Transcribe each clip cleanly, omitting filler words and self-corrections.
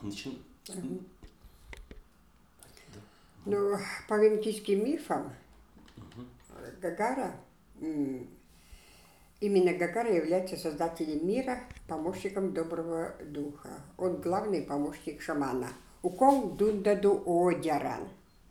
Ну, по венкийским мифам, Гагара, именно Гагара является создателем мира, помощником доброго духа. Он главный помощник шамана. Укон дундаду одяран.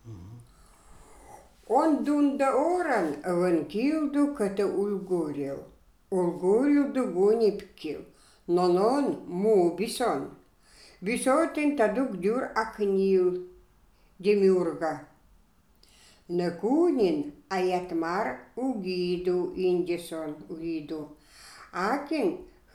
Он дунда оран венкилду ката ульгурил. Ульгурилду гунипкил. Нонон му бисон. Бисотин тадук дюр акнил демюрга. Накунин аятмар угиду индисон угиду. Акин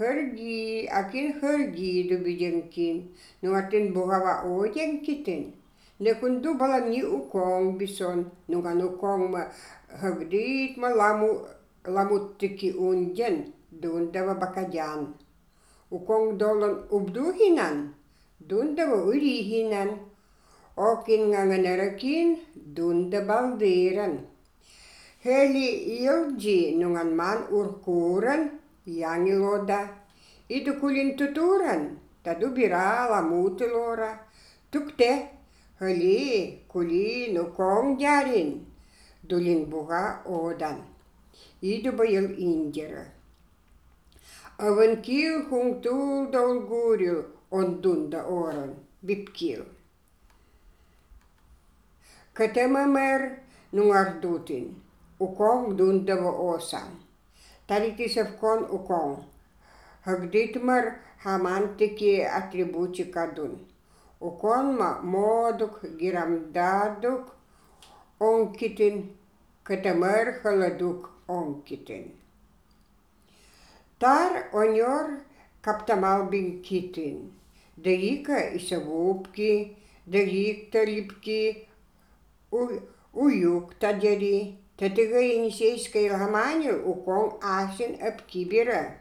хыргиду биденкин. Нуатин бугава оденкитин. Некунду баламни укон бисон. Нуган укон ма хагдит ма ламуттики унден. Дундава бакадян. Укон долан убдухинан. Дундава урихинан. Okin nganganarakin dunda balderan. Heli ilji nungan man urkuran yangiloda. Idu kulin tuturan tadu birala mutilora. Tukte heli kulin ukong jarin. Dulin buga odan. Idu bayil indira. Avan kil hung tul dolguril on dunda oran bipkil. Katemamer nungardutin, ukong dundava osan. Taritisavkon ukong. Hagditmar hamantiki atributikadun. Ukon ma moduk giramdaduk onkitin, katemer haladuk onkitin. Tar onyor kaptamal binkitin. Daika isavupki, daik talipki, уюк тадери, татыга енисейской ламани укон асин апкибира.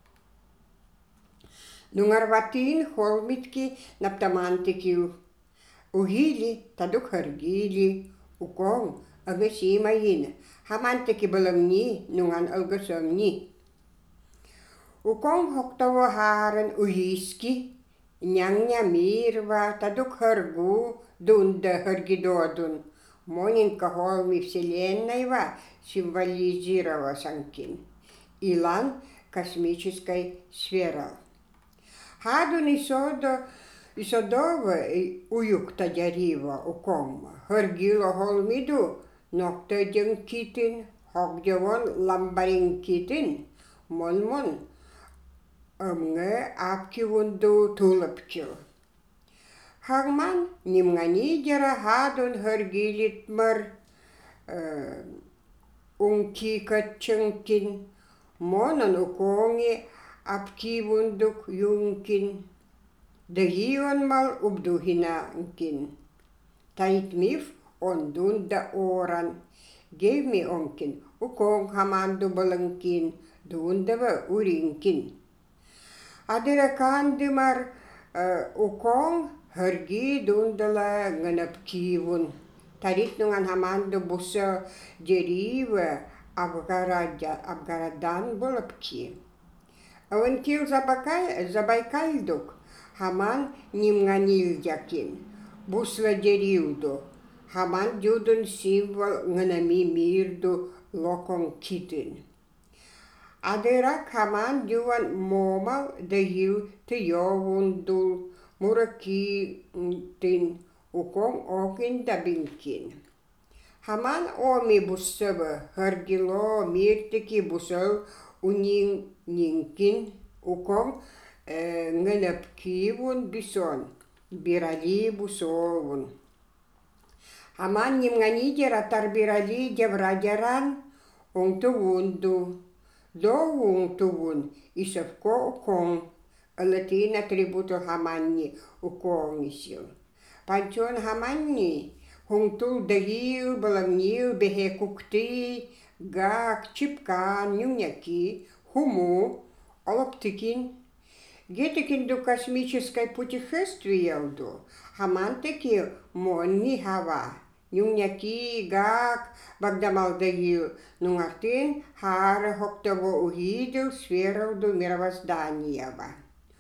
Нунгарватин холмитки наптамантикил. Угили тадук харгили, укон агасимаин, хамантики баламни, нунган алгасамни. Укон хоктаво харан уиски, няня мирва, тадук харгу, дунда харгидодун. Монинка холми вселенной символизировала санкин. Илан космической сферы. Хадун исодова уюкта дярива укомма. Харгила холмиду нокта денкитин, хогдевон ламбаринкитин, монмон амге апкивунду тулапкил. Хагман нимганидера хадун харгилитмар ункикатчанкин, монан уконги апкивундук юнкин, дагион мал убдухинанкин. Тайт миф он дунда оран, гев ми онкин, укон хаманду баланкин, дундава уринкин. Адеракандимар укон харги дундала нганапкивун. Тарит нунган хаманду буса дерива Абгарадан болапки. Аванкил забайкальдук хаман нимганилдякин. Бусла деривду. Хаман дюдун символ нганами мирду локон китин. Адерак хаман дюван момал дагил тиёвундул муракитин укон окин дабинкин. Хаман оми буссава харгило миртики бусал унинкин укон нганапкивун бисон бирали бусовун. Хаман нимганидера тарбирали деврадяран онтувунду. Доунтувун исавко укон. Латин атрибуту хаманни уконисил. Пантон хаманни хунтул дагил баламнил бехекукти гак чипкан нюняки хуму олоптикин. Гетикин до космической путешествиялду хамантеки монни хава. Нюняки гак багдамал дагил нунгартин хара хоктово угидил сферу до мировоздания.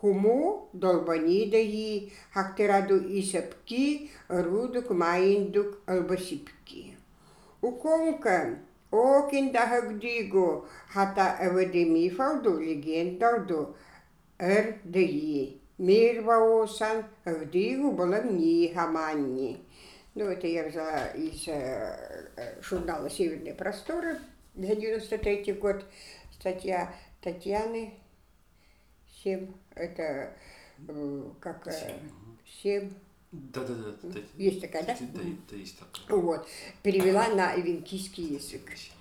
Хуму долбанидаги, хактираду исапки, рудук маиндук албасипки. Уконка окиндахагдиго хата эвадеми фалду легендарду РДИ. Мирваосан гдигу баламни хаманни. Ну, это я взяла из журнала «Северные просторы» за 93 год. Статья Татьяны 7, это как 7. Да. Есть такая, да? Да, есть такая. Вот. Перевела на эвенкийский язык.